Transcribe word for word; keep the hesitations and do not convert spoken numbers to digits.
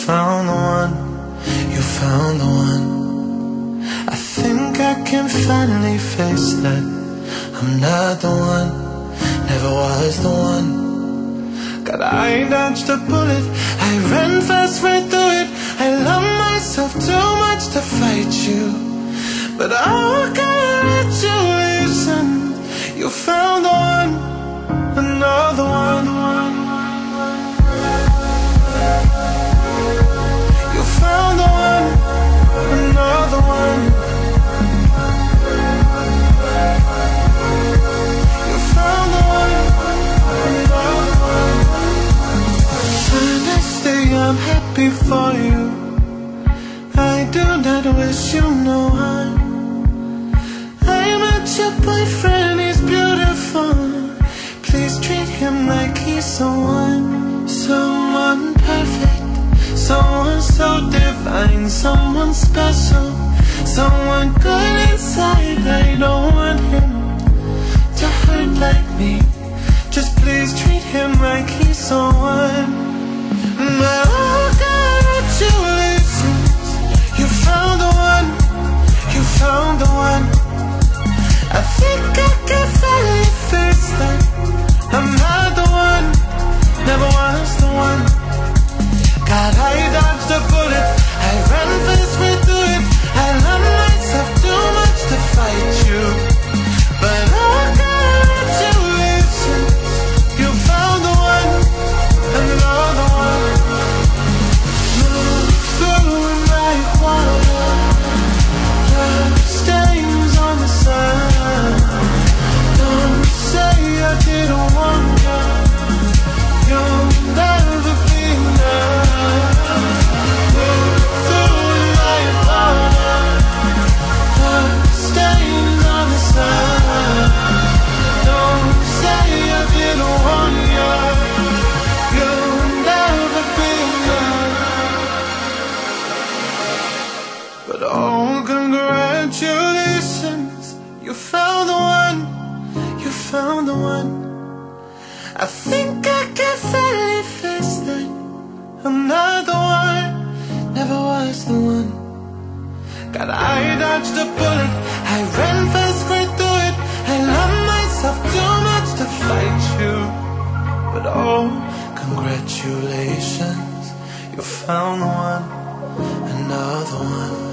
found the one, you found the one. I think I can finally face that I'm not the one, never was the one. God, I dodged a bullet, I ran fast right through it. I love myself too much to fight you, but oh, congratulations, you found the one, another one. You found the one, another one. You found the one, another one. Honestly, I'm happy for you. I do not wish you no harm. I met your boyfriend, he's beautiful. Please treat him like he's someone, someone perfect, someone so divine, someone special, someone good inside. I don't want him to hurt like me. Just please treat him like he's someone. My oh, congratulations, you found the one, you found the one. I think I can finally face that I'm not the one, never was the one. God, I dodged a bullet, I ran fast right through it. I love myself too much to fight you, but oh, congratulations, you found the one, another one. Move through like water, blood stains on the sun. Don't say I didn't want you, you'll never be enough. Move through like water, blood stains on the sun. Don't say I didn't want you, you'll never be enough. But oh, congratulations, you found the one, you found the one. I think I can finally face that I'm not the one, never was the one. God, I dodged a bullet, I ran fast right through it. I love myself too much to fight you, but oh, congratulations, you found the one, another one.